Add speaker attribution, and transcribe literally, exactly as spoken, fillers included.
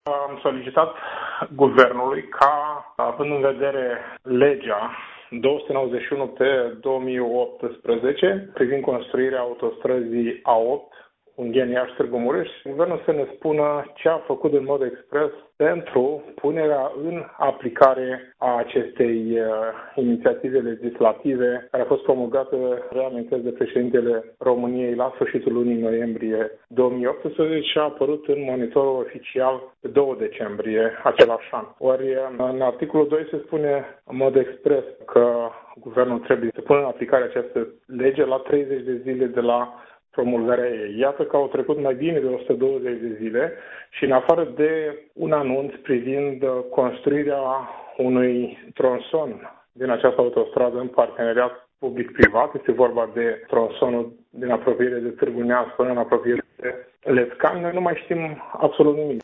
Speaker 1: Am solicitat guvernului ca, având în vedere legea două sute nouăzeci și unu pe două mii optsprezece privind construirea autostrăzii A opt, Ungheni, Iași, Târgu Mureș, guvernul să ne spună ce a făcut în mod expres pentru punerea în aplicare a acestei uh, inițiative legislative care a fost promulgată, reamintesc, de președintele României la sfârșitul lunii noiembrie două mii optsprezece și a apărut în monitorul oficial pe doi decembrie același an. Ori în articolul doi se spune în mod expres că guvernul trebuie să pună în aplicare această lege la treizeci de zile de la promulgarea ei. Iată că au trecut mai bine de o sută douăzeci de zile și în afară de un anunț privind construirea unui tronson din această autostradă în parteneriat public-privat, este vorba de tronsonul din apropiere de Târgu Neamț până în apropiere de Lescani, noi nu mai știm absolut nimic.